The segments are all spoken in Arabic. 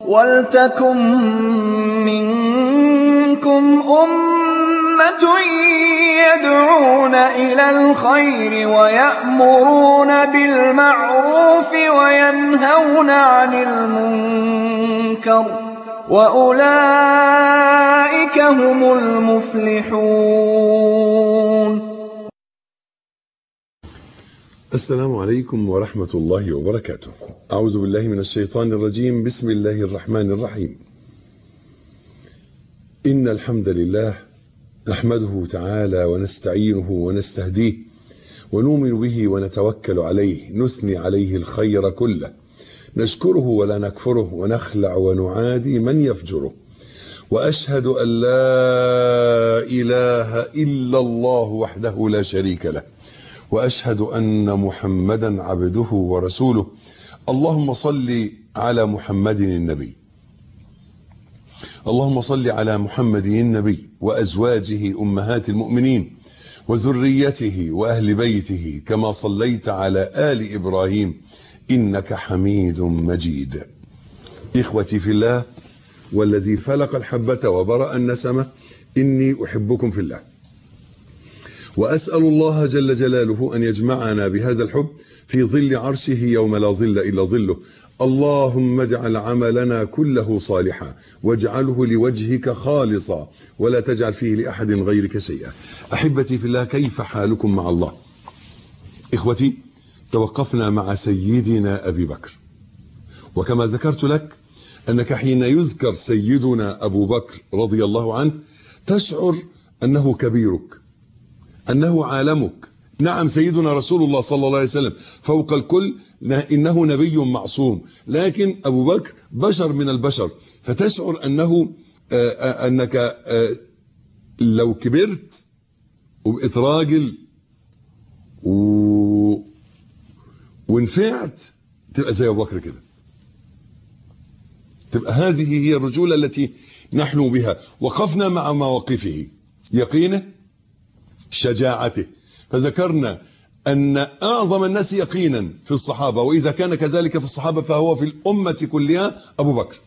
وَلْتَكُن مِّنكُمْ أُمَّةٌ يَدْعُونَ إِلَى الْخَيْرِ وَيَأْمُرُونَ بِالْمَعْرُوفِ وَيَنْهَوْنَ عَنِ الْمُنكَرِ ۚ وَأُولَٰئِكَ هُمُ الْمُفْلِحُونَ. السلام عليكم ورحمة الله وبركاته. أعوذ بالله من الشيطان الرجيم. بسم الله الرحمن الرحيم. إن الحمد لله نحمده تعالى ونستعينه ونستهديه ونؤمن به ونتوكل عليه، نثني عليه الخير كله، نشكره ولا نكفره، ونخلع ونعادي من يفجره، وأشهد أن لا إله إلا الله وحده لا شريك له، وأشهد أن محمدا عبده ورسوله. اللهم صل على محمد النبي، اللهم صل على محمد النبي وأزواجه أمهات المؤمنين وذريته وأهل بيته كما صليت على آل إبراهيم إنك حميد مجيد. إخوتي في الله والذي فلق الحبة وبرأ النسمة، إني أحبكم في الله، وأسأل الله جل جلاله أن يجمعنا بهذا الحب في ظل عرشه يوم لا ظل إلا ظله. اللهم اجعل عملنا كله صالحا، واجعله لوجهك خالصا، ولا تجعل فيه لأحد غيرك شيئا. أحبتي في الله، كيف حالكم مع الله؟ إخوتي، توقفنا مع سيدنا أبي بكر، وكما ذكرت لك أنك حين يذكر سيدنا أبو بكر رضي الله عنه تشعر أنه كبيرك، أنه عالمك. نعم، سيدنا رسول الله صلى الله عليه وسلم فوق الكل، إنه نبي معصوم، لكن أبو بكر بشر من البشر، فتشعر أنك لو كبرت وبقيت راجل ونفعت تبقى زي أبو بكر كده، تبقى هذه هي الرجولة التي نحلم بها. وقفنا مع مواقفه، يقينه، شجاعته، فذكرنا أن أعظم الناس يقينا في الصحابة، وإذا كان كذلك في الصحابة فهو في الأمة كلها أبو بكر.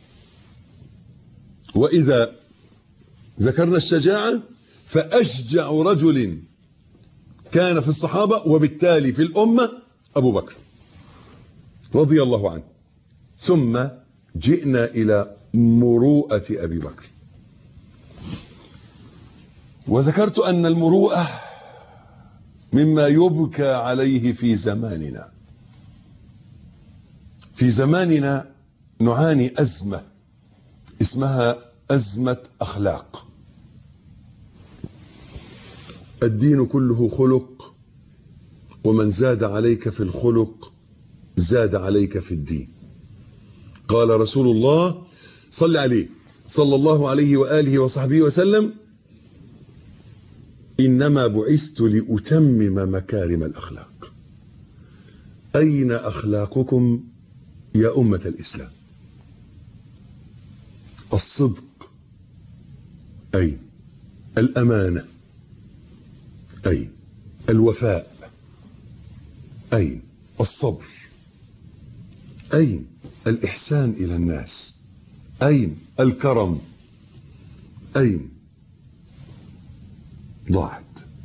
وإذا ذكرنا الشجاعة فأشجع رجل كان في الصحابة وبالتالي في الأمة أبو بكر رضي الله عنه. ثم جئنا إلى مروءة أبي بكر، وذكرت أن المروءة مما يبكى عليه في زماننا. في زماننا نعاني أزمة اسمها أزمة أخلاق. الدين كله خلق، ومن زاد عليك في الخلق زاد عليك في الدين. قال رسول الله صلى عليه صلى الله عليه وآله وصحبه وسلم: إنما بعثت لأتمم مكارم الأخلاق. أين أخلاقكم يا أمة الإسلام؟ الصدق أين؟ الأمانة أين؟ الوفاء أين؟ الصبر أين؟ الإحسان إلى الناس أين؟ الكرم أين؟ ضاعت.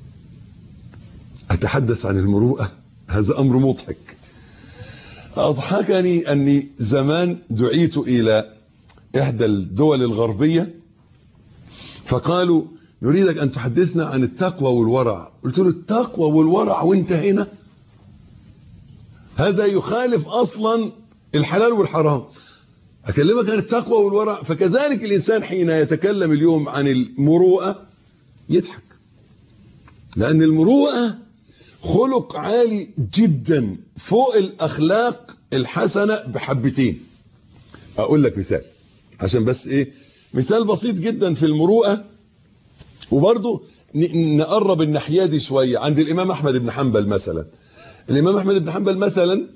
أتحدث عن المروءة، هذا أمر مضحك. أضحكني أني زمان دعيت إلى إحدى الدول الغربية فقالوا: نريدك أن تحدثنا عن التقوى والورع. قلت له: التقوى والورع وانت هنا؟ هذا يخالف أصلا الحلال والحرام. أكلمك عن التقوى والورع. فكذلك الإنسان حين يتكلم اليوم عن المروءة يضحك، لأن المروءة خلق عالي جدا فوق الأخلاق الحسنة بحبتين. أقول لك مثال عشان بس مثال بسيط جدا في المروءة، وبرضه نقرب الناحية دي شوية. عند الإمام أحمد بن حنبل مثلا، الإمام أحمد بن حنبل مثلا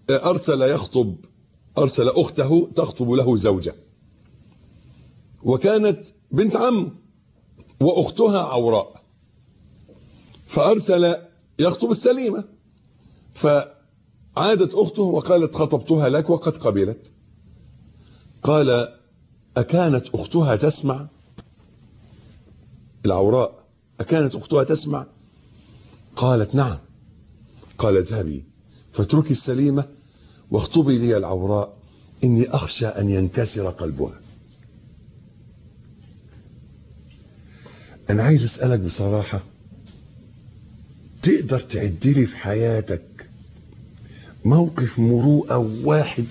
أرسل أخته تخطب له زوجة، وكانت بنت عمه وأختها عوراء، فأرسل يخطب السليمة، فعادت أخته وقالت: خطبتها لك وقد قبلت. قال أكانت أختها تسمع؟ العوراء أكانت أختها تسمع؟ قالت نعم. قال اذهبي فاتركي السليمة واخطبي لي العوراء، إني أخشى أن ينكسر قلبها. أنا عايز أسألك بصراحة، تقدر تعد لي في حياتك موقف مروءة واحد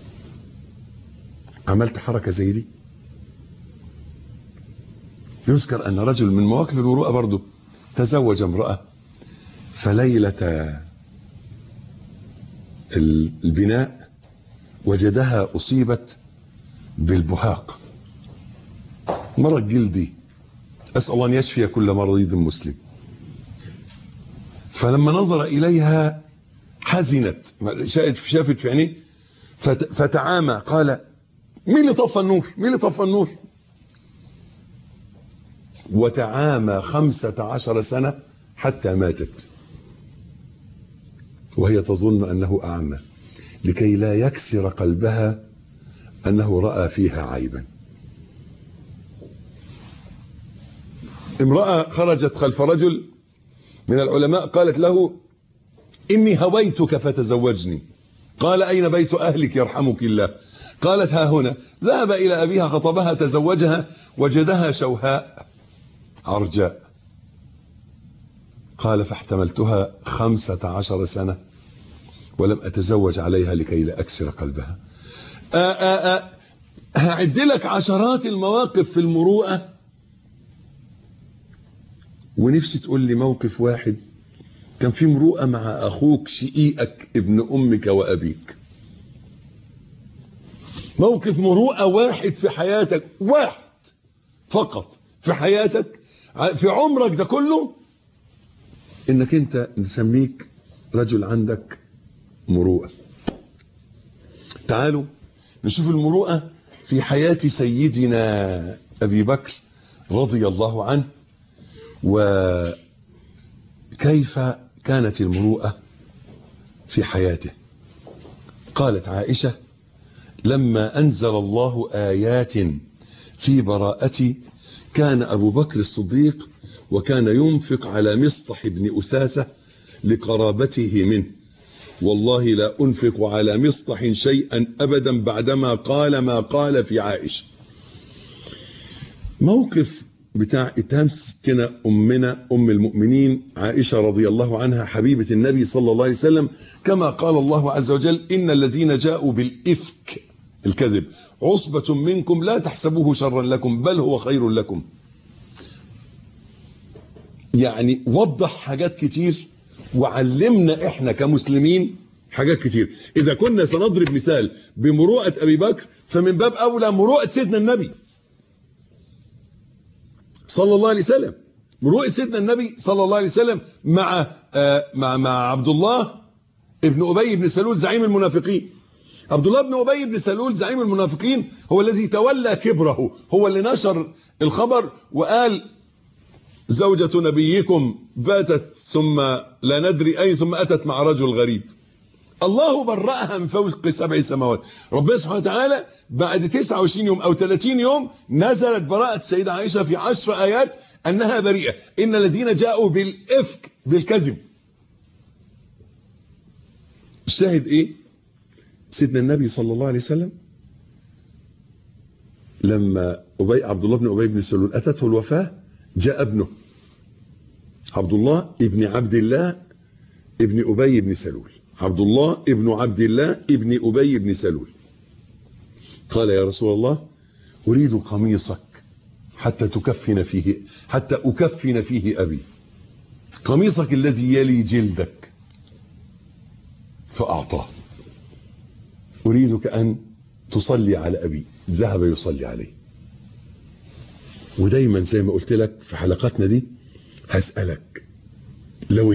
عملت حركة زي دي؟ يذكر أن رجل من مواقف المروءة برضه تزوج امرأة، فليلة البناء وجدها أصيبت بالبهاق، مرض جلدي، أسأل الله أن يشفي كل مريض مسلم. فلما نظر إليها حزنت، شافت في عينيه فتعامى، قال مين اللي طفى النور؟ مين اللي طفى النور؟ وتعامى 15 سنة حتى ماتت وهي تظن أنه أعمى، لكي لا يكسر قلبها أنه رأى فيها عيبا. امرأة خرجت خلف رجل من العلماء قالت له إني هويتك فتزوجني. قال أين بيت أهلك يرحمك الله؟ قالت ها هنا. ذهب إلى أبيها خطبها تزوجها وجدها شوهاء عرجاء. قال فاحتملتها 15 سنة ولم أتزوج عليها لكي لا أكسر قلبها. هعد لك عشرات المواقف في المروءة، ونفسي تقول لي موقف واحد كان في مروءة مع أخوك شقيقك ابن أمك وأبيك. موقف مروءة واحد في حياتك، واحد فقط في حياتك في عمرك ده كله، انك انت نسميك رجل عندك مروءة. تعالوا نشوف المروءة في حياة سيدنا أبي بكر رضي الله عنه، وكيف كانت المروءة في حياته. قالت عائشة لما أنزل الله آيات في براءتي كان أبو بكر الصديق وكان ينفق على مصطح بن أثاثة لقرابته منه، والله لا أنفق على مصطح شيئا أبدا بعدما قال ما قال في عائشة. موقف بتاع اتهام ستنا أمنا أم المؤمنين عائشة رضي الله عنها حبيبة النبي صلى الله عليه وسلم، كما قال الله عز وجل إن الذين جاءوا بالإفك الكذب عصبة منكم لا تحسبوه شرا لكم بل هو خير لكم. يعني وضح حاجات كتير وعلمنا احنا كمسلمين حاجات كتير. إذا كنا سنضرب مثال بمروءة أبي بكر فمن باب أولى مروءة سيدنا النبي صلى الله عليه وسلم. مروءة سيدنا النبي صلى الله عليه وسلم مع عبد الله ابن أبي بن سلول زعيم المنافقين. عبد الله بن أبي بن سلول زعيم المنافقين هو الذي تولى كبره، هو اللي نشر الخبر وقال زوجة نبيكم باتت ثم لا ندري أين ثم أتت مع رجل غريب. الله برأها من فوق 7 سماوات. ربنا سبحانه وتعالى بعد 29 يوم أو 30 يوم نزلت براءة السيدة عائشة في 10 آيات أنها بريئة. إن الذين جاءوا بالإفك بالكذب. الشاهد إيه؟ سيدنا النبي صلى الله عليه وسلم لما عبد الله بن أبي بن سلول أتته الوفاة جاء ابنه عبد الله ابن عبد الله ابن أبي بن سلول، عبد الله ابن عبد الله ابن أبي بن سلول. قال يا رسول الله أريد قميصك حتى أكفن فيه أبي، قميصك الذي يلي جلدك. فأعطاه. أريدك أن تصلي على أبي. ذهب يصلي عليه. ودايما زي ما قلت لك في حلقاتنا دي هسألك لو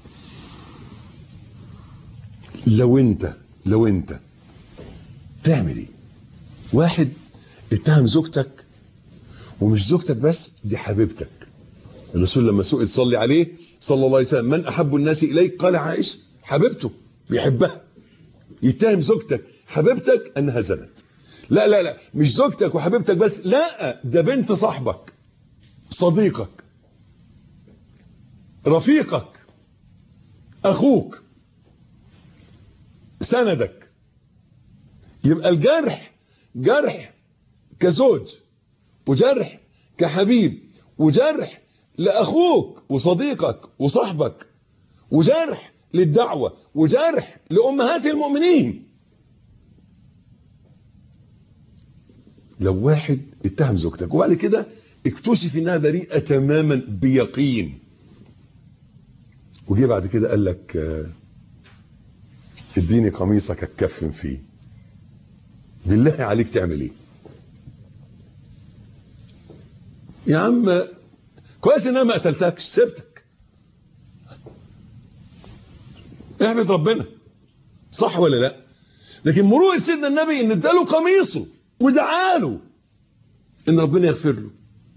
انت تعمل ايه؟ واحد اتهم زوجتك، ومش زوجتك بس، دي حبيبتك. الرسول لما سئل صلي عليه صلى الله عليه وسلم من أحب الناس إليك قال عائشة، حبيبته بيحبها. يتهم زوجتك حبيبتك أنها زنت. لا لا لا، مش زوجتك وحبيبتك بس، لا، ده بنت صاحبك، صديقك، رفيقك، اخوك، سندك. يبقى الجرح جرح كزوج، وجرح كحبيب، وجرح لاخوك وصديقك وصاحبك، وجرح للدعوة، وجرح لأمهات المؤمنين. لو واحد اتهم زوجتك وبعد كده اكتشف انها بريئة تماما بيقين، وجي بعد كده قال لك اديني قميصك اتكفن فيه، بالله عليك تعمل ايه؟ يا عم كويس ان انا ما قتلتكش، سبتك، احمد ربنا، صح ولا لا؟ لكن مروءة سيدنا النبي ان اداله قميصه ودعاله ان ربنا يغفر له.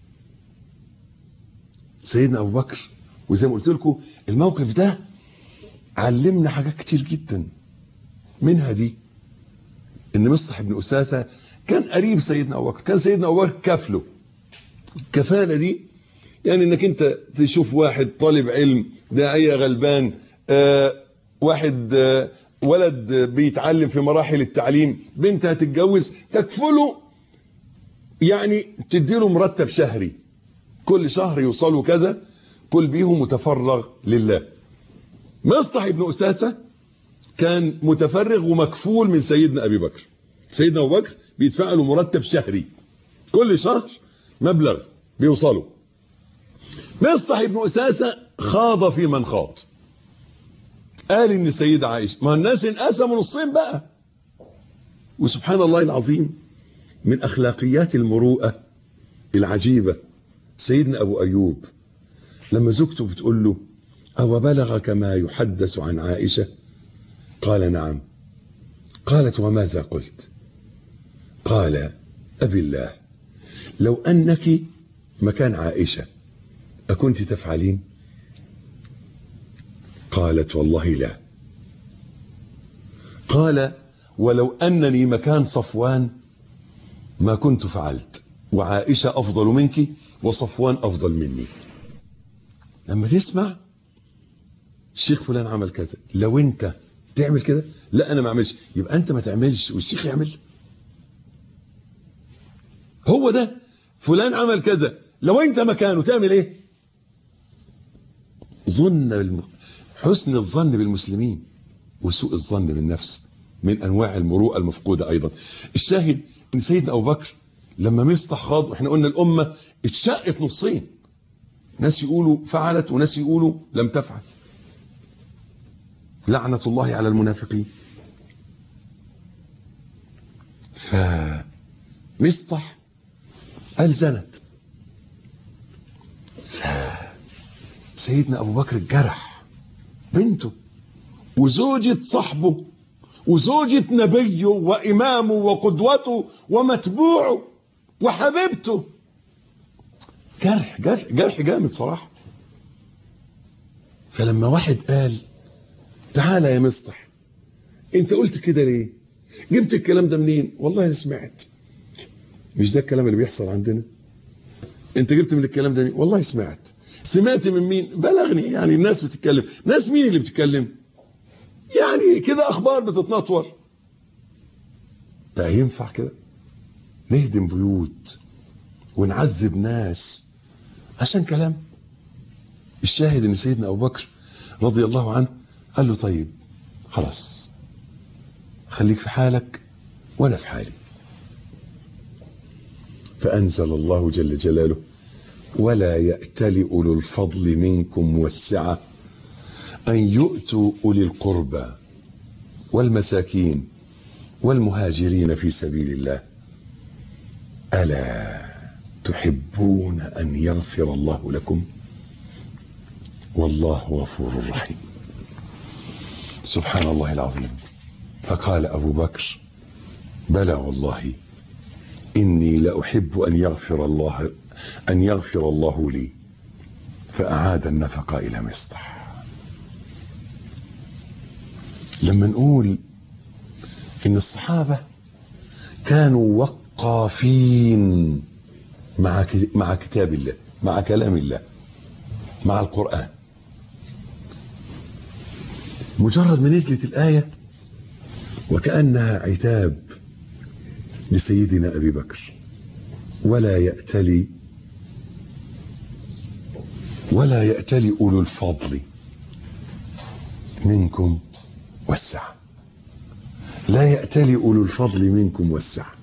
سيدنا ابو بكر، وزي ما قلت لكم الموقف ده علمنا حاجات كتير جدا، منها دي ان مصطح بن أساسة كان قريب سيدنا ابو بكر، كان سيدنا ابو بكر كافله. الكفاله دي يعني انك انت تشوف واحد طالب علم داعيه غلبان، واحد ولد بيتعلم في مراحل التعليم، بنت هتتجوز، تكفله، يعني تديله مرتب شهري، كل شهر يوصلوا كذا، كل بيهم متفرغ لله. مصطح بن أساسة كان متفرغ ومكفول من سيدنا أبي بكر. سيدنا أبو بكر بيدفع له مرتب شهري، كل شهر مبلغ بيوصله. مصطح بن أساسة خاض في من خاض، قال ان السيدة عائشة، ما الناس انقسموا نصين بقى. وسبحان الله العظيم، من اخلاقيات المروءة العجيبة سيدنا ابو ايوب لما زوجته بتقول له او بلغك ما يحدث عن عائشة؟ قال نعم. قالت وماذا قلت؟ قال ابي الله لو انك مكان عائشة اكنت تفعلين؟ قالت والله لا. قال ولو أنني مكان صفوان ما كنت فعلت، وعائشة أفضل منك وصفوان أفضل مني. لما تسمع الشيخ فلان عمل كذا، لو أنت تعمل كده، لا أنا ما أعملش، يبقى أنت ما تعملش والشيخ يعمل. هو ده فلان عمل كذا، لو أنت مكانه تعمل إيه؟ حسن الظن بالمسلمين وسوء الظن بالنفس من انواع المروءه المفقوده ايضا. الشاهد ان سيدنا ابو بكر لما مصطح خاض، واحنا قلنا الامه اتشقت نصين، ناس يقولوا فعلت وناس يقولوا لم تفعل، لعنه الله على المنافقين. فمصطح قال زنت، سيدنا ابو بكر الجرح بنته وزوجة صاحبه وزوجة نبيه وإمامه وقدوته ومتبوعه وحبيبته، جرح جرح جرح جامد صراحة. فلما واحد قال تعالى يا مصطح انت قلت كده ليه؟ جبت الكلام ده منين؟ والله انا سمعت. مش ده الكلام اللي بيحصل عندنا؟ انت جبت من الكلام ده؟ والله سمعت. سمعت من مين؟ بلغني، يعني الناس بتتكلم. ناس مين اللي بتتكلم؟ يعني كده اخبار بتتنطور. ده ينفع كده؟ نهدم بيوت ونعذب ناس عشان كلام؟ الشاهد ان سيدنا ابو بكر رضي الله عنه قال له طيب خلاص خليك في حالك وانا في حالي. فانزل الله جل جلاله ولا يأتل أولو الفضل منكم والسعة أن يؤتوا أولي القربى والمساكين والمهاجرين في سبيل الله ألا تحبون أن يغفر الله لكم والله غفور رحيم. سبحان الله العظيم. فقال أبو بكر بلى والله إني لأحب أن يغفر الله لي، فأعاد النفقة إلى مصطح. لما نقول إن الصحابة كانوا وقافين مع كتاب الله، مع كلام الله، مع القرآن. مجرد ما نزلت الآية وكأنها عتاب لسيدنا أبي بكر: ولا يأتلي أولو الفضل منكم والسعة. لا يأتلي أولو الفضل منكم والسعة.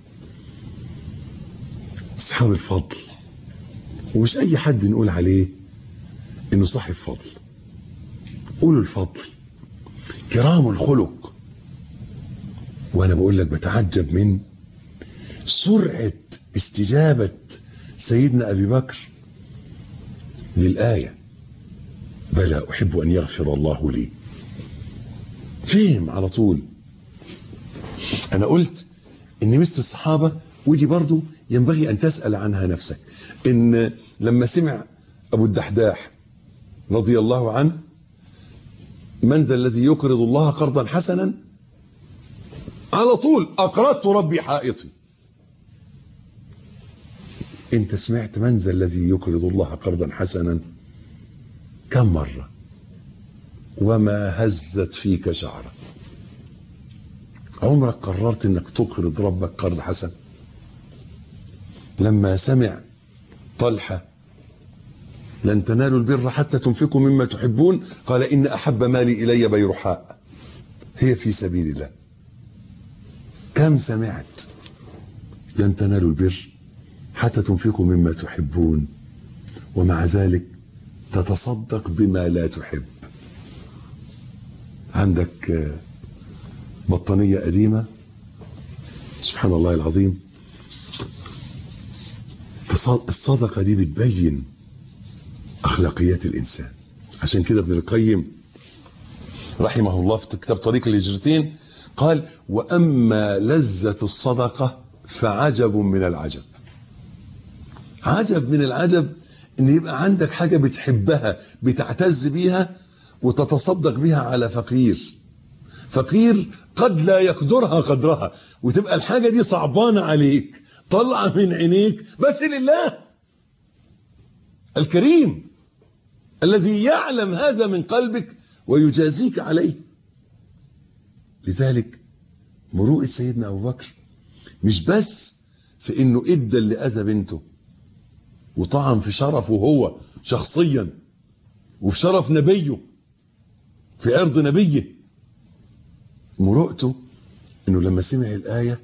أصحاب الفضل، ومش أي حد نقول عليه إنه صاحب فضل. أولو الفضل كرام الخلق. وأنا بقول لك بتعجب من سرعة استجابة سيدنا أبي بكر للآية: بلى أحب أن يغفر الله لي. فهم على طول. أنا قلت إن مثل الصحابة، ودي برضو ينبغي أن تسأل عنها نفسك، إن لما سمع أبو الدحداح رضي الله عنه: من ذا الذي يقرض الله قرضا حسنا، على طول: أقرضت ربي حائطي. انت سمعت من ذا الذي يقرض الله قرضا حسنا كم مرة وما هزت فيك شعرة؟ عمرك قررت انك تقرض ربك قرض حسن؟ لما سمع طلحة: لن تنالوا البر حتى تنفقوا مما تحبون، قال: إن أحب مالي إلي بيرحاء، هي في سبيل الله. كم سمعت: لن تنالوا البر حتى تنفقوا مما تحبون، ومع ذلك تتصدق بما لا تحب. عندك بطانية قديمة، سبحان الله العظيم، الصدقة دي بتبين أخلاقيات الإنسان. عشان كده ابن القيم رحمه الله في كتاب طريق الهجرتين قال: وأما لذة الصدقة فعجب من العجب. عجب من العجب ان يبقى عندك حاجة بتحبها بتعتز بيها وتتصدق بيها على فقير قد لا يقدرها قدرها، وتبقى الحاجة دي صعبانة عليك، طلع من عينيك، بس لله الكريم الذي يعلم هذا من قلبك ويجازيك عليه. لذلك مروءة سيدنا أبو بكر مش بس في انه ادى اللي اذى بنته وطعن في شرفه هو شخصيا وفي شرف نبيه، في عرض نبيه. مروءته انه لما سمع الآية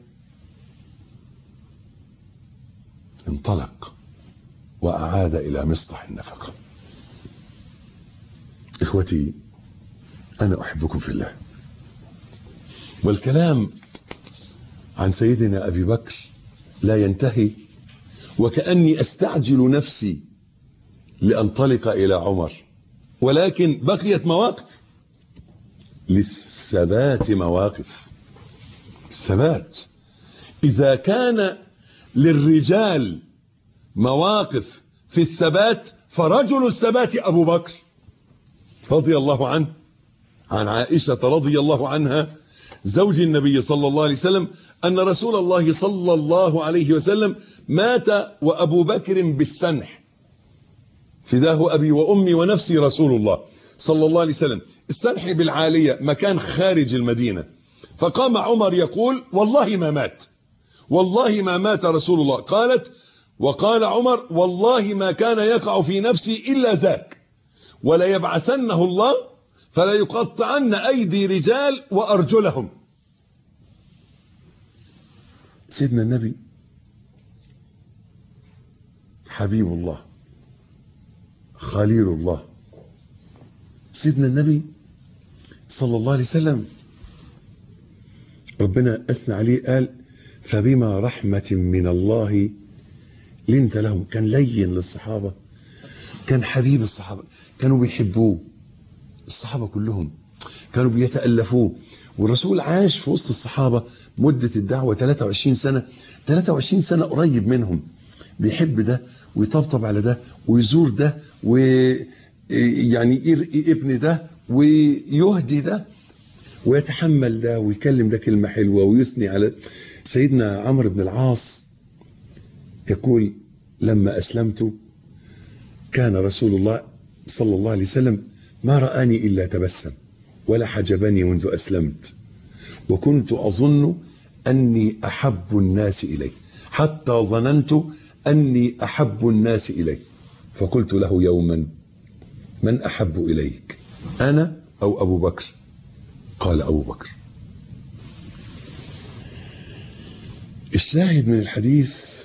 انطلق وأعاد إلى مصطح النفقة. إخوتي، أنا أحبكم في الله، والكلام عن سيدنا أبي بكر لا ينتهي، وكأني أستعجل نفسي لأنطلق إلى عمر، ولكن بقيت مواقف. للثبات مواقف. الثبات، إذا كان للرجال مواقف في الثبات فرجل الثبات أبو بكر رضي الله عنه. عن عائشة رضي الله عنها زوج النبي صلى الله عليه وسلم أن رسول الله صلى الله عليه وسلم مات وأبو بكر بالسنح، فداه أبي وأمي ونفسي رسول الله صلى الله عليه وسلم. السنح بالعالية، مكان خارج المدينة. فقام عمر يقول: والله ما مات، والله ما مات رسول الله. قالت: وقال عمر: والله ما كان يقع في نفسي إلا ذاك، ولا يبعثنه الله فلا يقطعن أيدي رجال وأرجلهم. سيدنا النبي حبيب الله، خليل الله، سيدنا النبي صلى الله عليه وسلم ربنا أثنى عليه قال: فبما رحمة من الله لنت لهم. كان لين للصحابة، كان حبيب الصحابة، كانوا بيحبوه. الصحابة كلهم كانوا بيتألفوه، والرسول عاش في وسط الصحابة مدة الدعوة 23 سنة. 23 سنة قريب منهم، بيحب ده ويطبطب على ده ويزور ده ويعني يرقي ابن ده ويهدي ده. ويتحمل ده ويكلم ده كلمة حلوة ويثني على سيدنا عمرو بن العاص. يقول لما أسلمت كان رسول الله صلى الله عليه وسلم ما رآني إلا تبسم ولا حجبني منذ أسلمت، وكنت أظن أني أحب الناس إليه، حتى ظننت أني أحب الناس إليه، فقلت له يوما من أحب إليك، أنا أو أبو بكر؟ قال أبو بكر. الشاهد من الحديث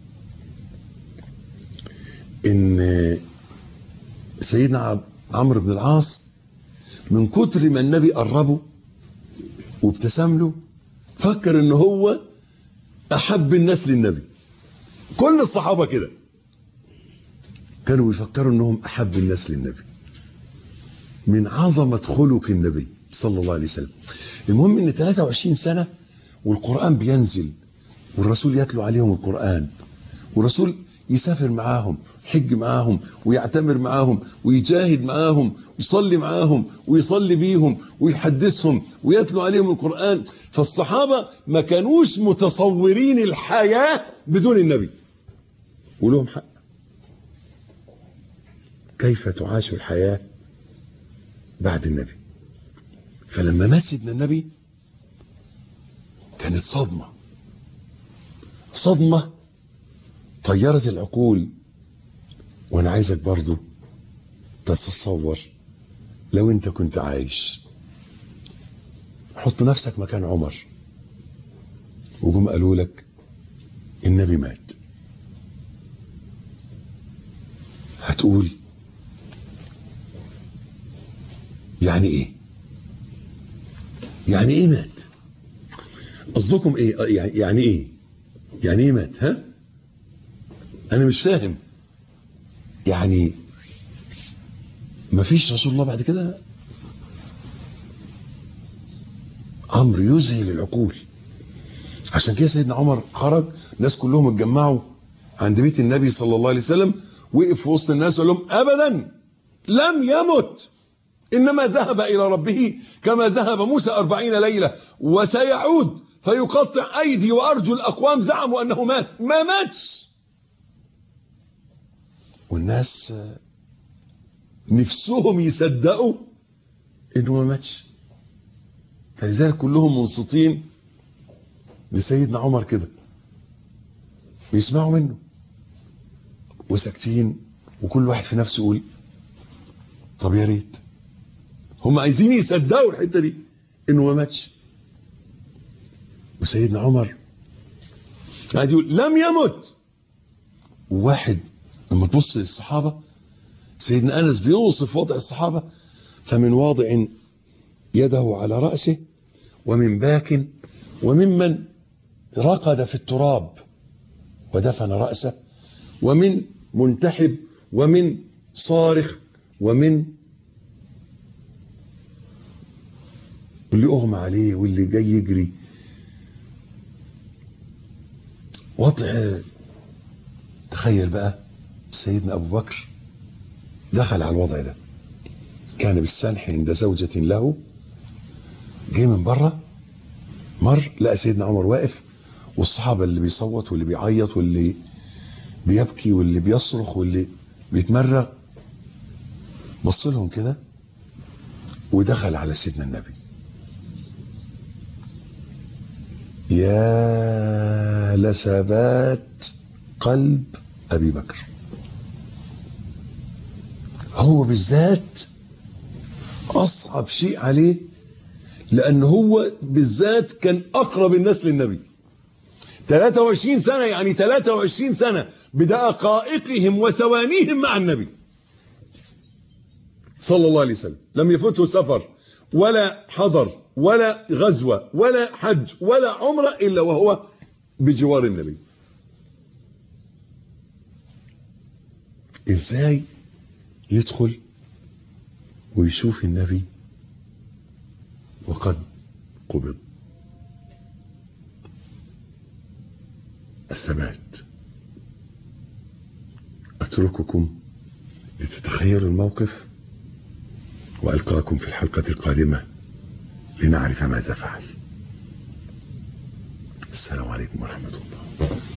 إن سيدنا عمرو بن العاص من كتر ما النبي قربه وابتسم له فكر إن هو أحب الناس للنبي. كل الصحابة كده كانوا بيفكروا إنهم أحب الناس للنبي من عظمة خلق النبي صلى الله عليه وسلم. المهم إن 23 سنة والقرآن بينزل والرسول يتلو عليهم القرآن، والرسول يسافر معاهم، يحج معاهم، ويعتمر معاهم، ويجاهد معاهم، ويصلي معاهم، ويصلي بيهم، ويحدثهم، ويتلو عليهم القرآن. فالصحابة ما كانوش متصورين الحياة بدون النبي، ولهم حق. كيف تعاش الحياة بعد النبي؟ فلما مات سيدنا النبي كانت صدمة طيرت العقول. وانا عايزك برضو تتصور لو انت كنت عايش، حط نفسك مكان عمر وجم قالوا لك النبي مات، هتقول يعني ايه؟ يعني ايه مات؟ قصدكم ايه؟ يعني ايه؟ يعني ايه مات؟ ها؟ انا مش فاهم. يعني مفيش رسول الله بعد كده؟ امر يذهل العقول. عشان كده سيدنا عمر خرج، الناس كلهم اتجمعوا عند بيت النبي صلى الله عليه وسلم، وقف في وسط الناس وقال لهم ابدا لم يمت، انما ذهب الى ربه كما ذهب موسى 40 ليله، وسيعود فيقطع ايدي وارجل اقوام زعموا انه مات. ما ماتش. والناس نفسهم يصدقوا انه ما ماتش، فلذلك كلهم منصتين لسيدنا عمر كده بيسمعوا منه وساكتين، وكل واحد في نفسه يقول طب يا ريت. هم عايزين يصدقوا الحته دي انه ما ماتش. وسيدنا عمر قاعد يقول لم يمت. وواحد لما تبص للصحابه، سيدنا انس بيوصف وضع الصحابه، فمن واضع يده على راسه، ومن باك، وممن رقد في التراب ودفن راسه، ومن منتحب، ومن صارخ، ومن واللي اغمى عليه، واللي جاي يجري. وضع. تخيل بقى سيدنا ابو بكر دخل على الوضع ده، كان بالسنح عند زوجة له، جه من بره مر لقى سيدنا عمر واقف، والصحابة اللي بيصوت واللي بيعيط واللي بيبكي واللي بيصرخ واللي بيتمرغ، بص لهم كده ودخل على سيدنا النبي. يا لثبات قلب أبي بكر. هو بالذات أصعب شيء عليه، لأن هو بالذات كان أقرب الناس للنبي 23 سنة، يعني 23 سنة بدقائقهم وثوانيهم مع النبي صلى الله عليه وسلم. لم يفوته سفر ولا حضر ولا غزوة ولا حج ولا عمرة إلا وهو بجوار النبي. إزاي يدخل ويشوف النبي وقد قبض؟ الثبات. أترككم لتتخيلوا الموقف، وألقاكم في الحلقة القادمة لنعرف ماذا فعل. السلام عليكم ورحمة الله.